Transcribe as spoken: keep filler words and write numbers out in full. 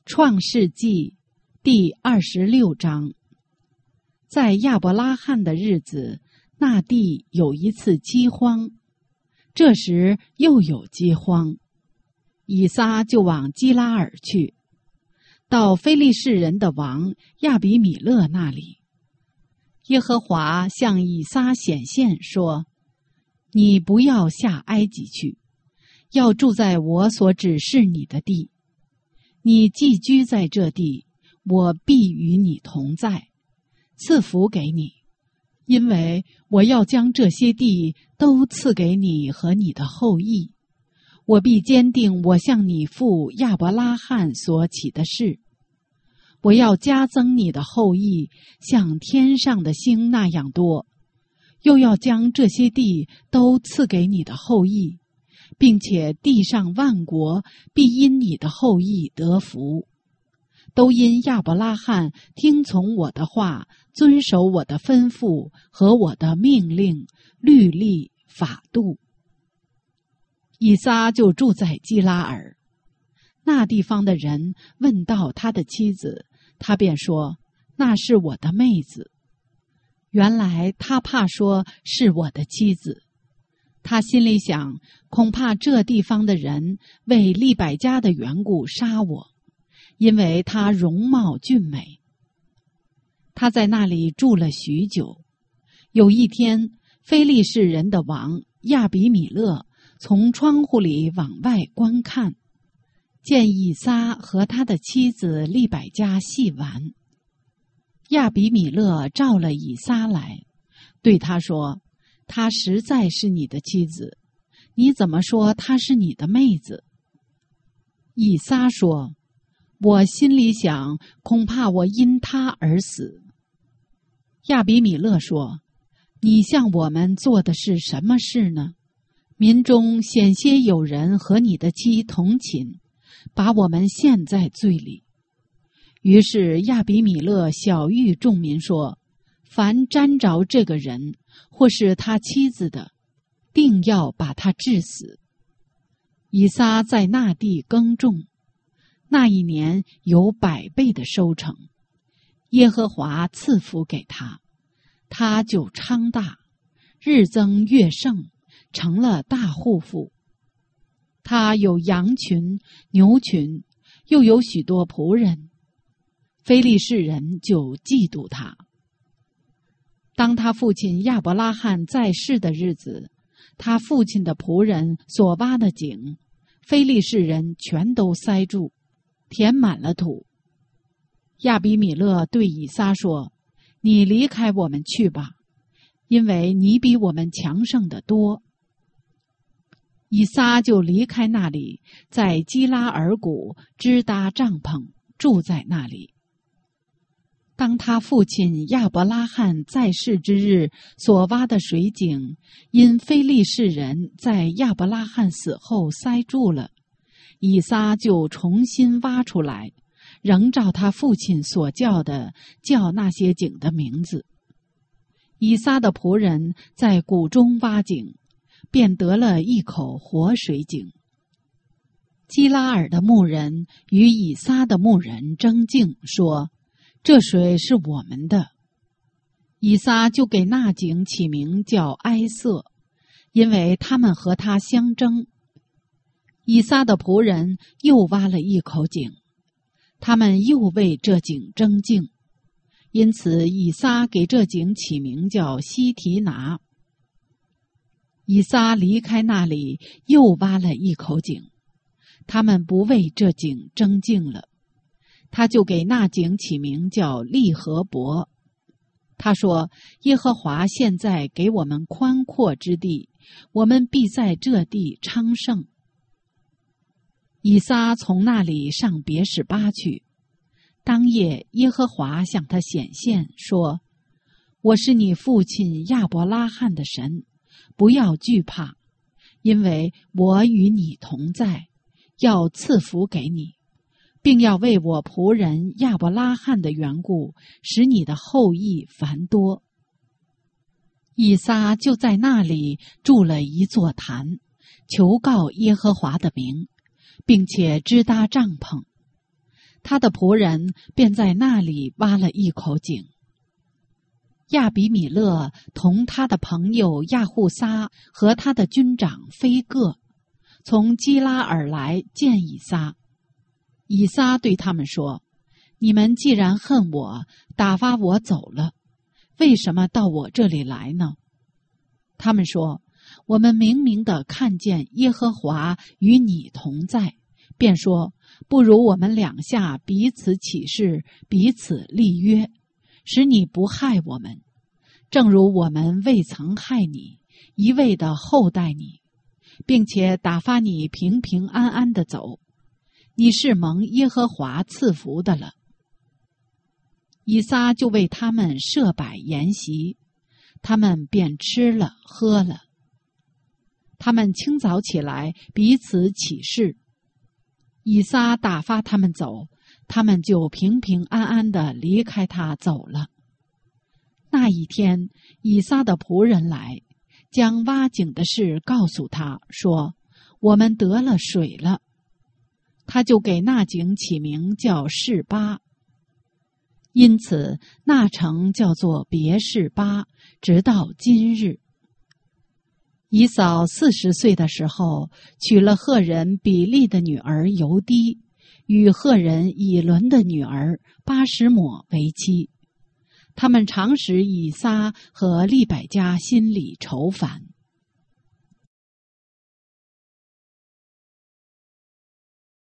创世纪第二十六章。在亚伯拉罕的日子，那地有一次饥荒，这时又有饥荒，以撒就往基拉尔去，到非利士人的王亚比米勒那里。耶和华向以撒显现说：你不要下埃及去，要住在我所指示你的地。你寄居在这地，我必与你同在，赐福给你，因为我要将这些地都赐给你和你的后裔。我必坚定我向你父亚伯拉罕所起的誓，我要加增你的后裔像天上的星那样多，又要将这些地都赐给你的后裔，并且地上万国必因你的后裔得福，都因亚伯拉罕听从我的话，遵守我的吩咐和我的命令、律例、法度。以撒就住在基拉尔。那地方的人问到他的妻子，他便说：那是我的妹子。原来他怕说是我的妻子。他心里想，恐怕这地方的人为利百加的缘故杀我，因为她容貌俊美。他在那里住了许久。有一天，非利士人的王亚比米勒从窗户里往外观看，见以撒和他的妻子利百加戏玩。亚比米勒召了以撒来，对他说：她实在是你的妻子，你怎么说她是你的妹子？以撒说：我心里想，恐怕我因她而死。亚比米勒说：你向我们做的是什么事呢？民中险些有人和你的妻同寝，把我们陷在罪里。于是亚比米勒晓谕众民说：凡沾着这个人或是他妻子的，定要把他治死。以撒在那地耕种，那一年有百倍的收成，耶和华赐福给他，他就昌大，日增月盛，成了大户妇。他有羊群、牛群，又有许多仆人，非利士人就嫉妒他。当他父亲亚伯拉罕在世的日子，他父亲的仆人所挖的井，非利士人全都塞住，填满了土。亚比米勒对以撒说：你离开我们去吧，因为你比我们强盛得多。以撒就离开那里，在基拉尔谷支搭帐篷，住在那里。当他父亲亚伯拉罕在世之日所挖的水井，因非利士人在亚伯拉罕死后塞住了，以撒就重新挖出来，仍照他父亲所叫的，叫那些井的名字。以撒的仆人在谷中挖井，便得了一口活水井。基拉尔的牧人与以撒的牧人争竞，说：这水是我们的。以撒就给那井起名叫埃瑟，因为他们和他相争。以撒的仆人又挖了一口井，他们又为这井争竞，因此以撒给这井起名叫西提拿。以撒离开那里，又挖了一口井，他们不为这井争竞了，他就给那井起名叫利和伯。他说：耶和华现在给我们宽阔之地，我们必在这地昌盛。以撒从那里上别是巴去。当夜耶和华向他显现，说：我是你父亲亚伯拉罕的神，不要惧怕，因为我与你同在，要赐福给你，并要为我仆人亚伯拉罕的缘故，使你的后裔繁多。以撒就在那里筑了一座坛，求告耶和华的名，并且支搭帐篷。 他的仆人便在那里挖了一口井。亚比米勒同他的朋友亚户撒和他的军长菲各从基拉尔来见以撒。以撒对他们说：你们既然恨我，打发我走了，为什么到我这里来呢？他们说：我们明明地看见耶和华与你同在，便说不如我们两下彼此起誓，彼此立约，使你不害我们，正如我们未曾害你，一味地厚待你，并且打发你平平安安地走，你是蒙耶和华赐福的了。以撒就为他们设摆筵席，他们便吃了喝了。他们清早起来彼此起誓，以撒打发他们走，他们就平平安安地离开他走了。那一天，以撒的仆人来，将挖井的事告诉他，说：我们得了水了。他就给那井起名叫示巴，因此那城叫做别示巴，直到今日。以扫四十岁的时候，娶了赫人比利的女儿犹低，与赫人以伦的女儿巴什抹为妻。他们常使以撒和利百加心里愁烦。